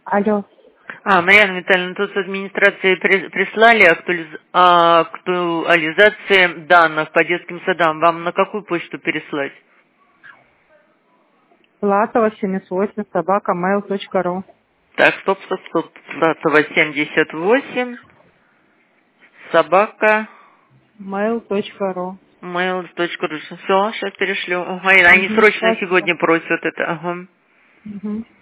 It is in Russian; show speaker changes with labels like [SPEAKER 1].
[SPEAKER 1] Алло.
[SPEAKER 2] Марьяна Витальевна, тут с администрации прислали актуализации данных по детским садам. Вам на какую почту переслать?
[SPEAKER 1] Платова 78 @mail.ru.
[SPEAKER 2] Так, стоп. Платова 78 собака
[SPEAKER 1] mail.ru.
[SPEAKER 2] mail.ru. Все, сейчас перешлю. Ага, и они срочно
[SPEAKER 1] Спасибо.
[SPEAKER 2] сегодня просят это. Ага.
[SPEAKER 1] Мгм.